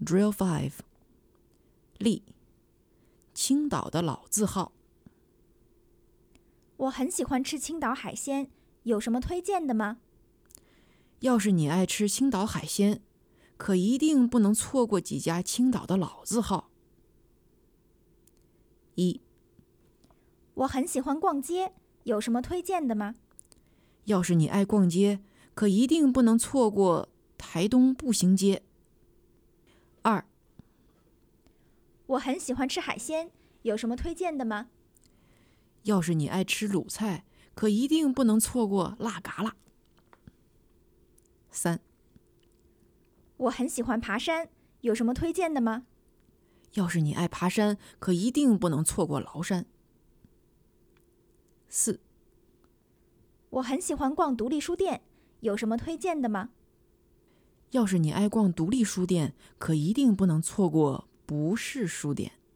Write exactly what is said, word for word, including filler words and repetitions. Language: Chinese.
Drill five. 例：青岛的老字号。 我很喜欢吃青岛海鲜，有什么推荐的吗？ 要是你爱吃青岛海鲜，可一定不能错过几家青岛的老字号。一， 我很喜欢逛街，有什么推荐的吗？ 要是你爱逛街，可一定不能错过台东步行街。二， 我很喜欢吃海鲜，有什么推荐的吗？ 要是你爱吃鲁菜，可一定不能错过辣嘎啦。三， 我很喜欢爬山，有什么推荐的吗？ 要是你爱爬山，可一定不能错过崂山。四， 我很喜欢逛独立书店，有什么推荐的吗？ 要是你爱逛独立书店，可一定不能错过不是书店。